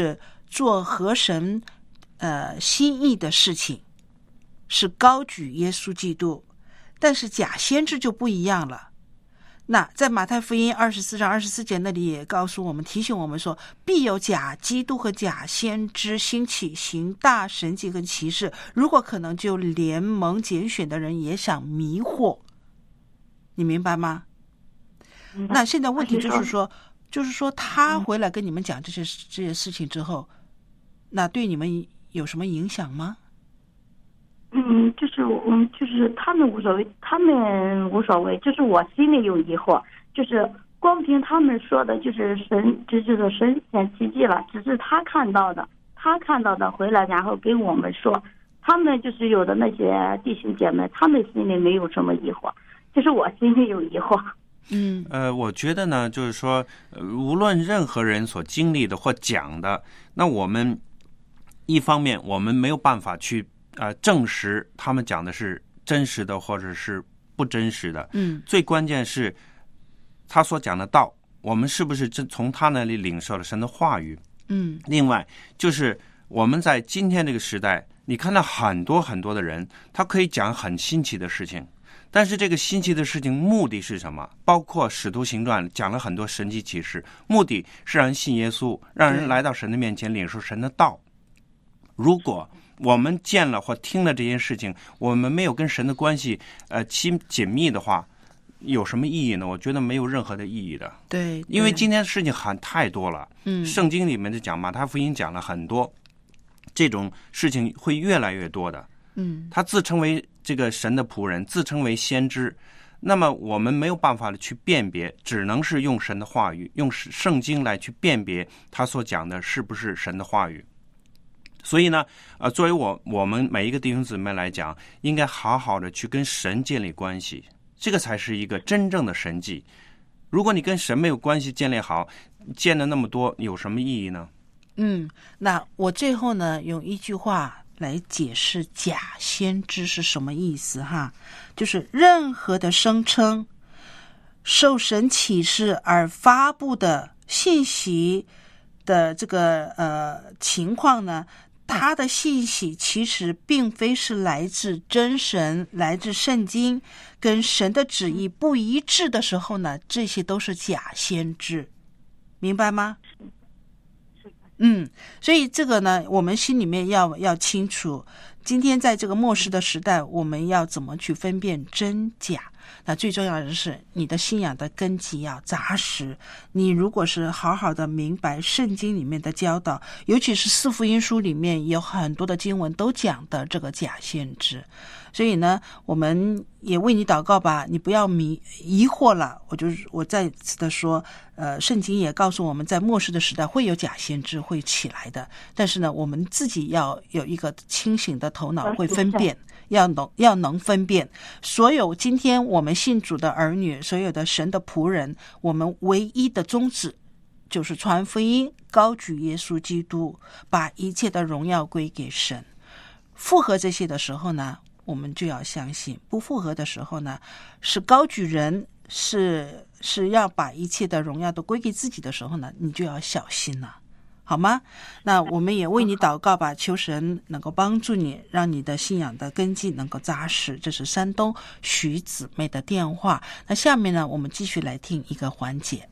做合神呃心意的事情，是高举耶稣基督。但是假先知就不一样了。那在马太福音二十四章二十四节那里也告诉我们，提醒我们说，必有假基督和假先知兴起，行大神迹跟奇事，如果可能，就连蒙拣选的人也想迷惑。你明白吗？嗯、那现在问题就是说，就是说他回来跟你们讲这些、嗯、这些事情之后，那对你们有什么影响吗？ 嗯，就是嗯，就是他们无所谓，他们无所谓，就是我心里有疑惑，就是光凭他们说的，就是神，这就是神显奇迹了，只是他看到的，他看到的回来，然后给我们说，他们就是有的那些弟兄姐妹，他们心里没有什么疑惑，就是我心里有疑惑。 嗯， 呃，我觉得呢，就是说，呃、无论任何人所经历的或讲的，那我们一方面我们没有办法去。呃，证实他们讲的是真实的或者是不真实的。 嗯， 最关键是他所讲的道，我们是不是真从他那里领受了神的话语？ 嗯， 另外就是我们在今天这个时代，你看到很多很多的人，他可以讲很新奇的事情，但是这个新奇的事情目的是什么？包括使徒行传讲了很多神迹奇事，目的是让人信耶稣，让人来到神的面前领受神的道。如果我们见了或听了这件事情，我们没有跟神的关系呃亲紧密的话，有什么意义呢？我觉得没有任何的意义的。 对， 因为今天的事情很太多了。 嗯， 圣经里面就讲，马太福音讲了很多，这种事情会越来越多的。 嗯， 他自称为这个神的仆人，自称为先知，那么我们没有办法的去辨别，只能是用神的话语，用圣经来去辨别他所讲的是不是神的话语。所以呢，呃，作为我我们每一个弟兄姊妹来讲，应该好好的去跟神建立关系，这个才是一个真正的神迹。如果你跟神没有关系建立好，见了那么多，有什么意义呢？ 嗯，那我最后呢，用一句话来解释假先知是什么意思哈，就是任何的声称受神启示而发布的信息的这个呃情况呢，他的信息其实并非是来自真神，来自圣经，跟神的旨意不一致的时候呢，这些都是假先知，明白吗？嗯，所以这个呢，我们心里面要要清楚，今天在这个末世的时代，我们要怎么去分辨真假。那最重要的是你的信仰的根基要扎实，你如果是好好的明白圣经里面的教导，尤其是四福音书里面有很多的经文都讲的这个假先知，所以呢我们也为你祷告吧，你不要迷疑惑了。我就是我再次的说，呃，圣经也告诉我们在末世的时代会有假先知会起来的，但是呢我们自己要有一个清醒的头脑，会分辨，要能要能分辨。所有今天我们信主的儿女，所有的神的仆人，我们唯一的宗旨就是传福音，高举耶稣基督，把一切的荣耀归给神。符合这些的时候呢，我们就要相信；不符合的时候呢，是高举人，是是要把一切的荣耀都归给自己的时候呢，你就要小心了。好吗？那我们也为你祷告吧，求神能够帮助你，让你的信仰的根基能够扎实。这是山东徐姊妹的电话。那下面呢，我们继续来听一个环节。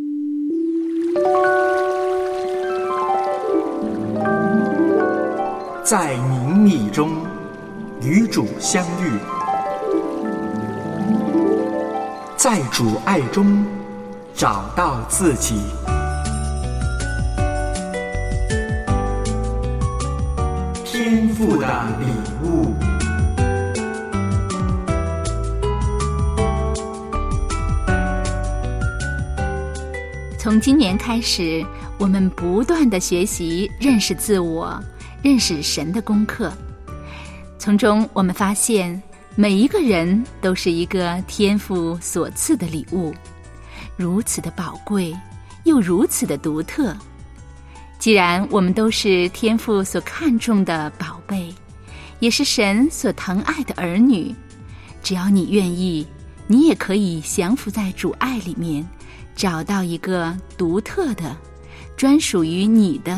在宁密中与主相遇，在主爱中找到自己。天父的礼物。 从今年开始，我们不断地学习认识自我，认识神的功课。从中我们发现，每一个人都是一个天父所赐的礼物，如此的宝贵，又如此的独特。既然我们都是天父所看重的宝贝，也是神所疼爱的儿女，只要你愿意，你也可以降服在主爱里面，找到一个独特的、专属于你的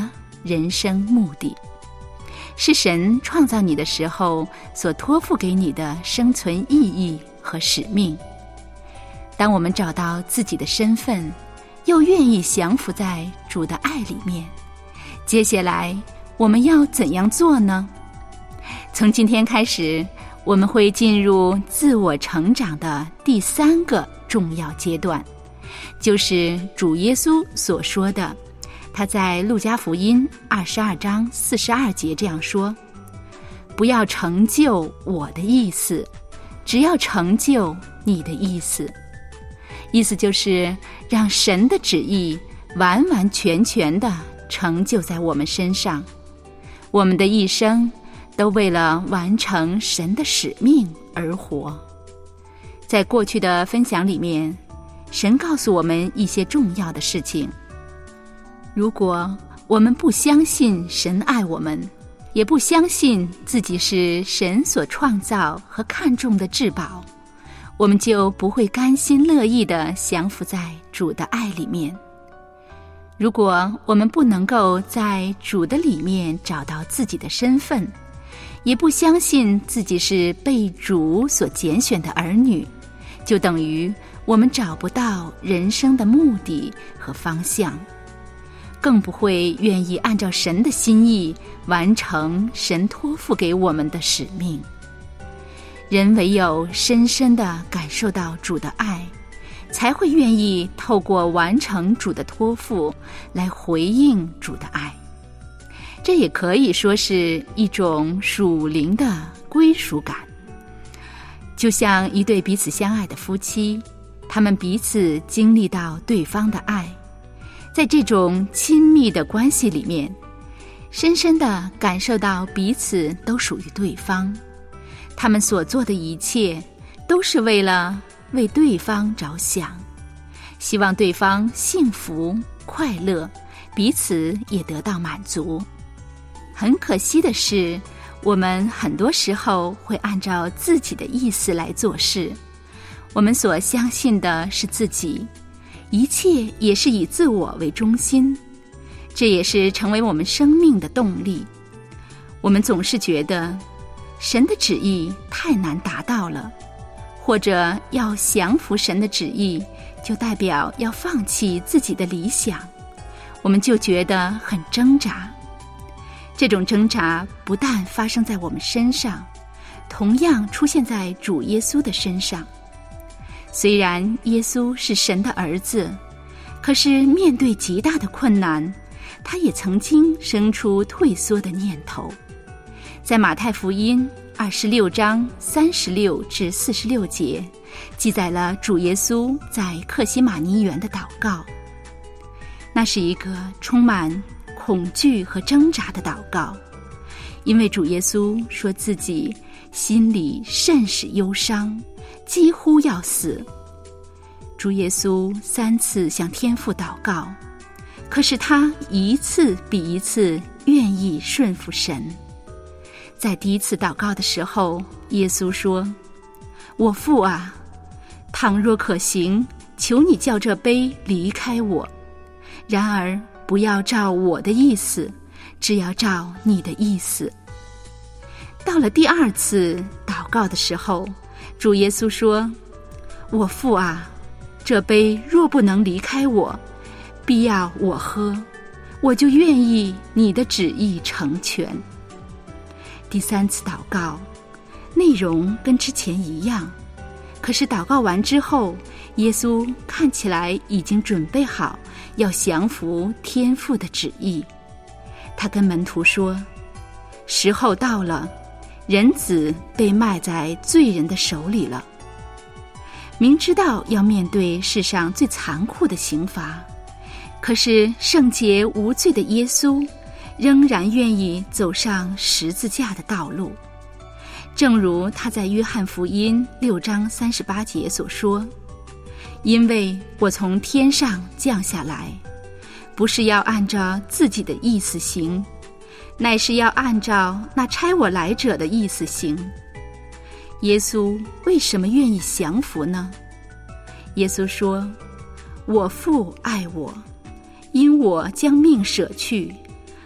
人生目的，是神创造你的时候所托付给你的生存意义和使命。当我们找到自己的身份，又愿意降服在主的爱里面，接下来我们要怎样做呢？从今天开始，我们会进入自我成长的第三个重要阶段，就是主耶稣所说的，他在路加福音二十二章四十二节这样说：不要成就我的意思，只要成就你的意思。意思就是让神的旨意完完全全地成就在我们身上，我们的一生都为了完成神的使命而活。在过去的分享里面，神告诉我们一些重要的事情。如果我们不相信神爱我们，也不相信自己是神所创造和看重的至宝，我们就不会甘心乐意地降服在主的爱里面。如果我们不能够在主的里面找到自己的身份，也不相信自己是被主所拣选的儿女，就等于我们找不到人生的目的和方向，更不会愿意按照神的心意完成神托付给我们的使命。人唯有深深地感受到主的爱，才会愿意透过完成主的托付来回应主的爱。这也可以说是一种属灵的归属感。就像一对彼此相爱的夫妻，他们彼此经历到对方的爱，在这种亲密的关系里面，深深地感受到彼此都属于对方，他们所做的一切都是为了为对方着想，希望对方幸福快乐，彼此也得到满足。很可惜的是，我们很多时候会按照自己的意思来做事，我们所相信的是自己，一切也是以自我为中心，这也是成为我们生命的动力。我们总是觉得神的旨意太难达到了，或者要降服神的旨意，就代表要放弃自己的理想，我们就觉得很挣扎。这种挣扎不但发生在我们身上，同样出现在主耶稣的身上。虽然耶稣是神的儿子，可是面对极大的困难，他也曾经生出退缩的念头。在马太福音二十六章三十六至四十六节，记载了主耶稣在客西马尼园的祷告。那是一个充满恐惧和挣扎的祷告，因为主耶稣说自己心里甚是忧伤，几乎要死。主耶稣三次向天父祷告，可是他一次比一次愿意顺服神。在第一次祷告的时候，耶稣说：我父啊，倘若可行，求你叫这杯离开我，然而不要照我的意思，只要照你的意思。到了第二次祷告的时候，主耶稣说：我父啊，这杯若不能离开我，必要我喝，我就愿意你的旨意成全。第三次祷告内容跟之前一样，可是祷告完之后，耶稣看起来已经准备好要降服天父的旨意。他跟门徒说：时候到了，人子被卖在罪人的手里了。明知道要面对世上最残酷的刑罚，可是圣洁无罪的耶稣仍然愿意走上十字架的道路。正如他在约翰福音六章三十八节所说：因为我从天上降下来，不是要按照自己的意思行，乃是要按照那差我来者的意思行。耶稣为什么愿意降服呢？耶稣说：我父爱我，因我将命舍去，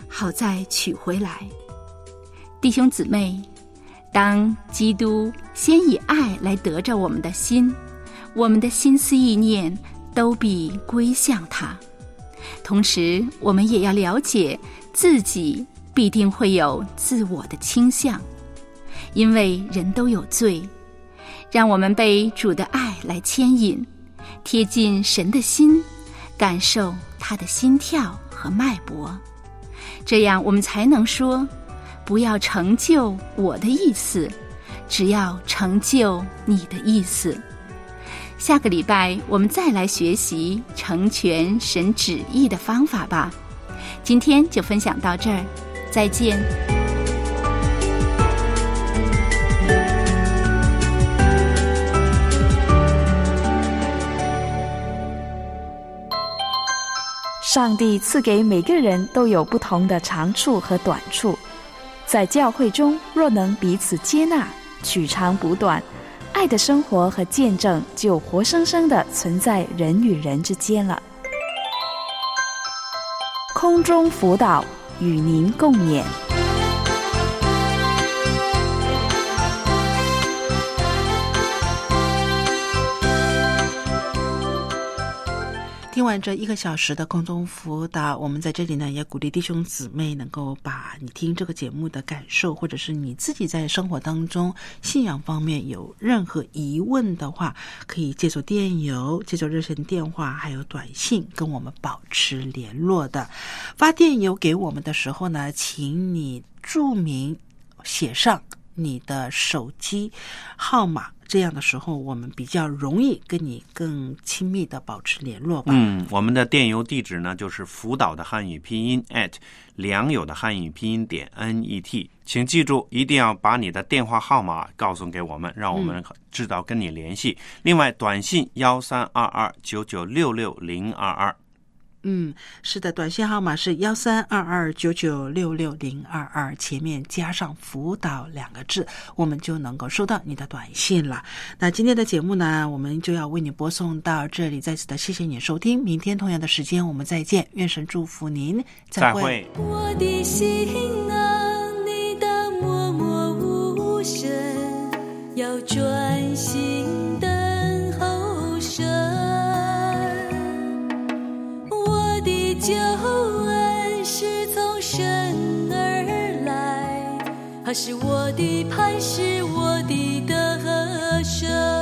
好再取回来。弟兄姊妹，当基督先以爱来得着我们的心，我们的心思意念都必归向他。同时我们也要了解自己必定会有自我的倾向，因为人都有罪。让我们被主的爱来牵引，贴近神的心，感受他的心跳和脉搏，这样我们才能说，不要成就我的意思，只要成就你的意思。下个礼拜我们再来学习成全神旨意的方法吧。今天就分享到这儿，再见。 上帝赐给每个人都有不同的长处和短处，在教会中若能彼此接纳，取长补短，爱的生活和见证就活生生地存在人与人之间了。空中辅导，与您共勉。 听完这一个小时的空中辅导，我们在这里呢也鼓励弟兄姊妹能够把你听这个节目的感受，或者是你自己在生活当中信仰方面有任何疑问的话，可以借助电邮、借助热线电话还有短信跟我们保持联络的。发电邮给我们的时候呢，请你注明写上你的手机号码，这样的时候我们比较容易跟你更亲密的保持联络吧。 嗯，我们的电邮地址呢就是辅导的汉语拼音 at 良友的汉语拼音点 net， 请记住一定要把你的电话号码告诉给我们，让我们知道跟你联系。嗯、另外短信一三二二九九六六零二二。 嗯，是的，短信号码是一三二二九九六六零二二，前面加上辅导两个字，我们就能够收到你的短信了。那今天的节目呢，我们就要为你播送到这里，再次的谢谢你收听，明天同样的时间我们再见，愿神祝福您，再会。再会。 我的心啊，你的默默无声，要专心等候神。救恩是从神而来，他是我的磐石，我的得胜。